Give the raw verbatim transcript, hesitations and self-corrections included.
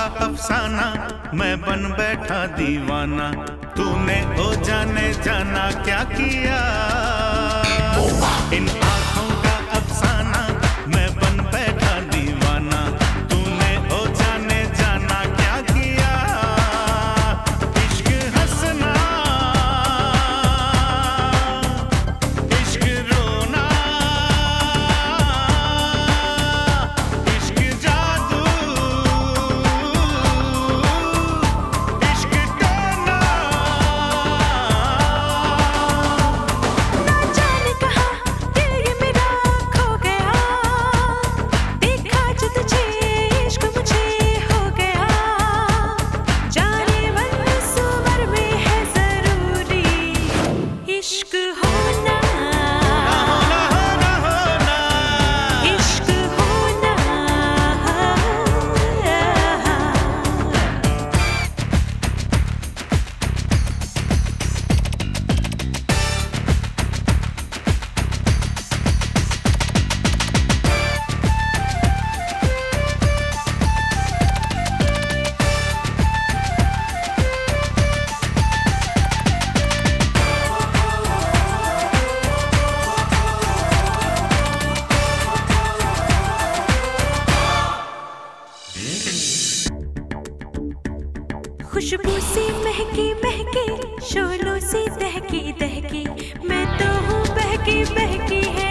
अफसाना, मैं बन बैठा दीवाना। तूने ओ जाने जाना क्या किया, इन आँखों का अफसाना, मैं बन बैठा दीवाना। तूने ओ जाने जाना क्या किया, इश्क हंसना, इश्क रोना, इश्क जादू, इश्क टोना। ना जाने कहाँ दिल ये मेरा खो गया, देखा जो तुझे इश्क मुझे हो गया। जाने मन इस उम्र में है जरूरी, इश्क होना, होना होना, इश्क होना। खुशबू सी महकी महकी, शोलों सी दहकी दहकी, मैं तो हूँ बहकी बहकी है